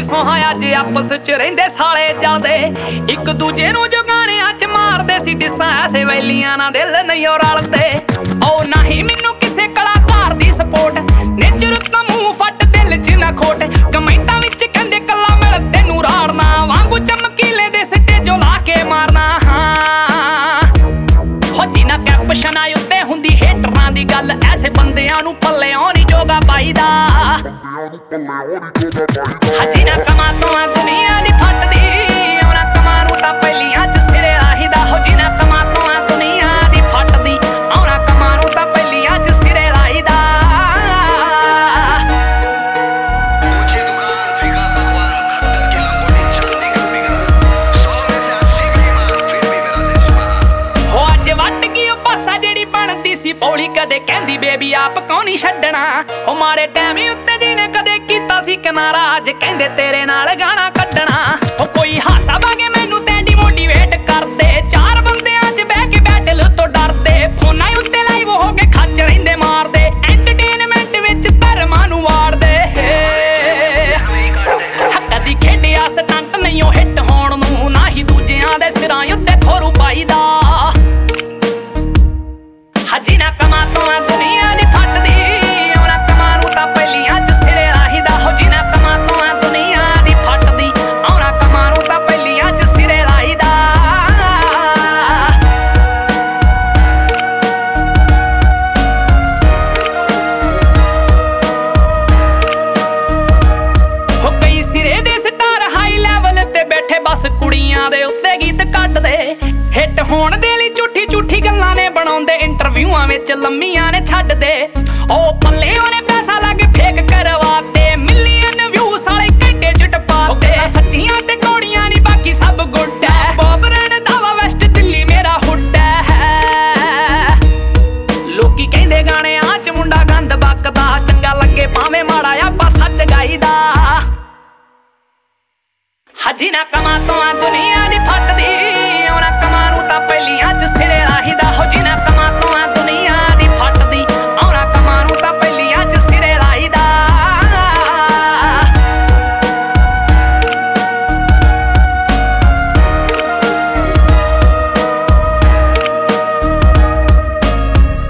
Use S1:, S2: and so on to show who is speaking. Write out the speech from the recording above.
S1: ਸੋਹਾਂ ਅੱਜ ਆਪਸ ਚ ਰਹਿੰਦੇ ਸਾਲੇ ਜਲਦੇ ਇੱਕ ਦੂਜੇ ਨੂੰ ਜਗਾਣਿਆਂ ਚ ਮਾਰਦੇ ਸੀ ਡਿਸਾਂ ਐਸੇ ਵੈਲੀਆਂ ਨਾਲ ਦਿਲ ਨਹੀਂ ਉਹ ਰਲਦੇ ਉਹ ਨਹੀਂ ਮੈਨੂੰ ਕਿਸੇ ਕਲਾਕਾਰ ਦੀ ਸਪੋਰਟ ਨੇਚਰ ਤੋਂ ਮੂੰਹ ਫੱਟ ਦਿਲ ਚ ਨਾ ਖੋਟ ਕਮੈਂਟਾਂ ਵਿੱਚ ਕਹਿੰਦੇ ਕੱਲਾ ਮਿਲ ਤੈਨੂੰ ਰਾੜਨਾ ਵਾਂਗੂ ਚਮਕੀਲੇ ਦੇ ਸਿੱਟੇ ਜੋ ਲਾ ਕੇ ਮਾਰਨਾ ਹੋਦੀ ਨਾ ਕੈਪਸ਼ਨ ਆਈ ਉੱਤੇ ਹੁੰਦੀ ਹੇਟਰਾਂ ਦੀ ਗੱਲ ਐਸੇ ਬੰਦਿਆਂ ਨੂੰ ਪੱਲੇ ਆਉਣੀ ਜੋਗਾ ਪਾਈਦਾ ਹਜੀ ਨਾ ਕਮਾ ਤੋਂ ਦੁਨੀਆ ਦੀ ਫੱਟਦੀ ਉਹਨਾਂ ਕਮਾ ਨੂੰ ਤਾਂ ਪਹਿਲੀਆਂ ਚ ਸਿਰੇ ਰਾਹੀਦਾ ਹੋਜੀ ਨਾ ਕਮਾ ਤੋਂ ਦੁਨੀਆ ਦੀ ਫੱਟਦੀ ਉਹਨਾਂ ਕਮਾ ਨੂੰ ਤਾਂ ਪਹਿਲੀਆਂ ਚ ਸਿਰੇ ਰਾਹੀਦਾ ਹੋ ਅੱਜ ਵੱਟ ਗਈ ਉਹ ਪਾਸਾ ਜਿਹੜੀ ਬਣਦੀ ਸੀ ਪੌਲੀ ਕਦੇ ਕਹਿੰਦੀ ਬੇਬੀ ਆਪ ਕੌਣ ਨਹੀਂ ਛੱਡਣਾ ਉਹ ਮਾੜੇ ਟਾਈਮ ਉੱਤੇ ਜਿਹਨੇ ਕਦੇ ਕੀਤਾ ਸੀ ਕਿਨਾਰਾ ਅੱਜ ਕਹਿੰਦੇ ਤੇਰੇ ਨਾਲ ਗਾਣਾ ਕੱਢਣਾ ਉਹ ਕੋਈ ਹਾਸਾ ਬਾਗੇ ਮੈਨੂੰ ਤੇ ਡੀਮੋਟੀਵੇਟ ਕਰਦੇ ਚਾਰ ਬੰਦਿਆਂ 'ਚ ਬਹਿ ਕੇ ਬੈਟਲ ਤੋਂ ਡਰਦੇ ਫੋਨਾਂ ਉੱਤੇ ਲਾਈਵ ਹੋ ਕੇ ਖੱਚ ਰਹਿੰਦੇ ਮਾਰਦੇ ਐਂਟਰਟੇਨਮੈਂਟ ਵਿੱਚ ਧਰਮਾਂ ਨੂੰ ਵਾੜਦੇ ਕਦੀ ਖੇਡਿਆ ਸਟੰਟ ਨਹੀਂ ਉਹ ਹਿੱਟ ਹੋਣ ਨੂੰ ਨਾ ਹੀ ਦੂਜਿਆਂ ਦੇ ਸਿਰਾਂ ਉੱਤੇ ਖੋਰੂ ਪਾਈਦਾ ਹਜੀ ਨਾ ਕਮਾ ਤੋਂ ਦੁਨੀਆ ਦੀ ਫੱਟਦੀ ਉਹਨਾਂ ਕਮਾ ਨੂੰ ਤਾਂ ਪਹਿਲੀਆਂ ਚ ਸਿਰੇ ਰਾਹੀਦਾ ਹੋਜੀ ਨਾ ਕਮਾ ਤੋਂ ਦੁਨੀਆ ਦੀ ਫੱਟਦੀ ਉਹਨਾਂ ਕਮਾ ਨੂੰ ਤਾਂ ਪਹਿਲੀਆਂ ਚ ਸਿਰੇ ਰਾਹੀਦਾ ਹੋ ਕਈ ਸਿਰੇ ਦੇ ਸਟਾਰ ਹਾਈ ਲੈਵਲ ਤੇ ਬੈਠੇ ਬਸ ਕੁੜੀਆਂ ਦੇ ਉੱਤੇ ਗੀਤ ਕੱਢਦੇ ਹਿੱਟ ਹੋਣ ਦੇ ਲਈ ਝੂਠੀ ਗੱਲਾਂ ਨੇ ਬਣਾਉਂਦੇ ਇੰਟਰਵਿਊਆਂ ਵਿੱਚ ਲੰਮੀਆਂ ਨੇ ਛੱਡਦੇ ਉਹ ਪੱਲੇ ਉਹਨੇ ਪੈਸਾ ਲਾ ਕੇ ਫੇਕ ਕਰਵਾਤੇ ਮਿਲੀਅਨ ਵਿਊ ਸਾਲੇ ਘੰਟੇ ਚ ਟਪਾਤੇ ਸੱਚੀਆਂ ਤੇ ਕੌੜੀਆਂ ਨਹੀਂ ਬਾਕੀ ਸਭ ਗੁੱਡ ਹੈ ਬੋਬਰਨ ਦਾਵਾ ਵੈਸਟ ਦਿੱਲੀ ਮੇਰਾ ਹੁੱਡ ਹੈ ਲੋਕੀ ਕਹਿੰਦੇ ਗਾਣਿਆਂ ਚ ਮੁੰਡਾ ਗੰਦ ਬਕਦਾ ਚੰਗਾ ਲੱਗੇ ਭਾਵੇਂ ਮਾੜਾ ਆਪਾਂ ਸੱਚ ਗਾਈਦਾ ਹਜੀ ਨਾ ਕਮਾ ਤੋਂ ਦੁਨੀਆ ਦੀ ਫੱਟਦੀ ਉਹਨਾਂ ਕਮਾ ਨੂੰ ਤਾਂ ਪਹਿਲੀਆਂ ਚ ਸਿਰੇ